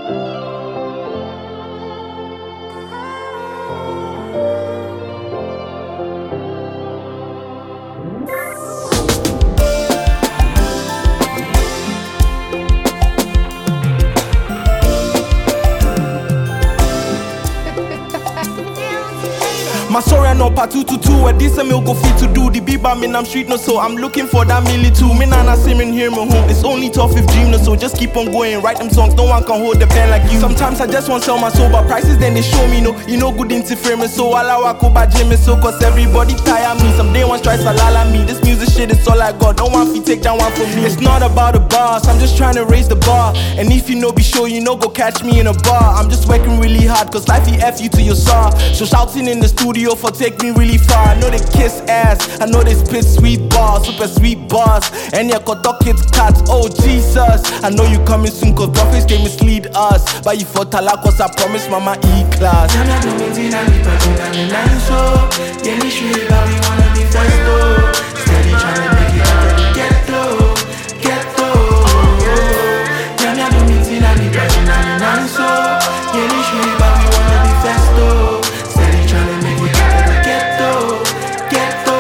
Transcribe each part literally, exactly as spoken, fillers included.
My sorry, I know part two to two. A decent meal go fit to do the beat by me. I'm street no so I'm looking for that milli too. Me nana simmering here me home. It's only tough if dream no so just keep on going. Write them songs, no one can hold the pen like you. Sometimes I just want to sell my soul, but prices then they show me no. You know good interfere me so allow I go by Jimmy so cause everybody tire me. Some day one try salala me. This music shit is all I got. No one fi take that one from me. It's not about the boss. I'm just trying to raise the bar. And if you know be sure you know go catch me in a bar. I'm just working really hard cause life he F you to your saw. So shouting in the studio for take me really far. I know they kiss ass, I know they spit sweet bars, super sweet bars. And yeah, got dog kids cats, oh Jesus. I know you coming soon cause prophets they mislead us. But you for talak cause I promise mama E-class. Jana do me tina mi pa tina mi nine so. Yeah, me sure but we wanna be first though. Steady tryna make it out of the ghetto, ghetto. Jana do me tina mi pa tina mi nine so. Yeah, me sure but we wanna be first though. Steady tryna make it out of the ghetto, ghetto.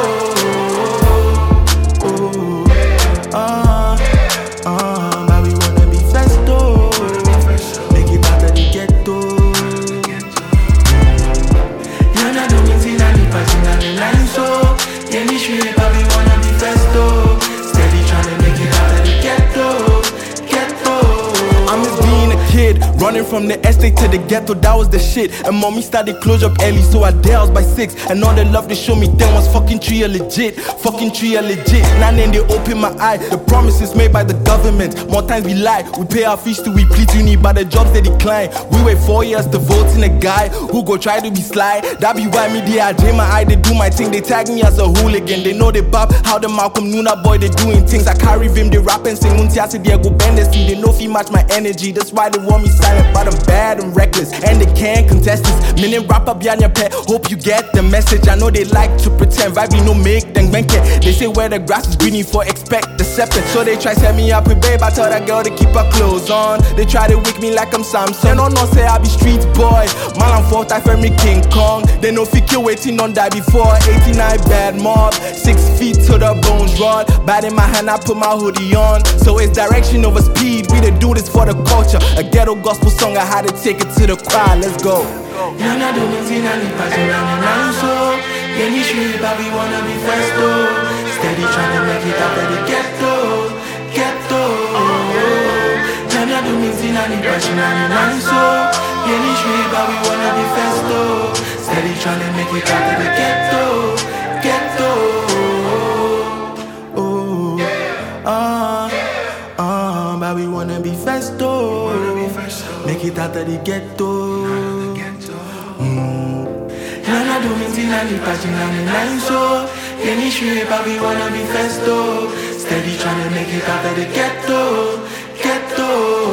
Uh, uh, but we wanna be first though. Make it out of the ghetto. Yana do me tina mi pa tina mi nine so. Yeah, me sure but we wanna be first though. Steady tryna make it out of the ghetto, ghetto. I miss being a kid, running from the estate to the ghetto, that was the shit. And mommy started close up early, so I danced by six. And all the love they show me then was fucking three legit, fucking three legit. Now then they open my eye, the promises made by the government. More times we lie, we pay our fees till we plead uni, but the jobs they decline. We wait four years to vote in a guy who go try to be sly. That be why me they I dream my eye, they do my thing. They tag me as a hooligan, they know they bop. How the Malcolm Nuna boy they doing things. I carry them, they rap and sing. Unti I say they go bend the sea. They know if he match my energy, that's why they want me silent. But I'm bad and reckless, and they can't contest this. Meaning rap up behind your pet, hope you get the message. I know they like to pretend, vibe no make them bank it. They say where the grass is green for expect the serpent. So they try set me up with babe, I tell that girl to keep her clothes on. They try to wake me like I'm Samson. No, no, say I be street boy. Man, I'm fourth, I me King Kong. They know fi kill waiting on die before. eighty-nine bad mob, six feet to the bones rod. Bad in my hand, I put my hoodie on. So it's direction over speed, we done do this for the culture. A ghetto gospel song, I had to take it to the choir, let's go. Yana do me tina mi pa tina mi nine so. Yeah, me sure but we wanna be first though. Steady tryna make it out of the ghetto, ghetto. Yana do me tina mi pa tina mi nine so. Yeah, me sure but we wanna be first though. Steady tryna make it out of the ghetto, ghetto. Oh, uh, uh, but we wanna be first though. Make it out of the ghetto. Mm. Yana do me tina mi pa tina mi nine so. Yeah, me sure but we wanna be first though. Steady tryna make it out of the ghetto, ghetto.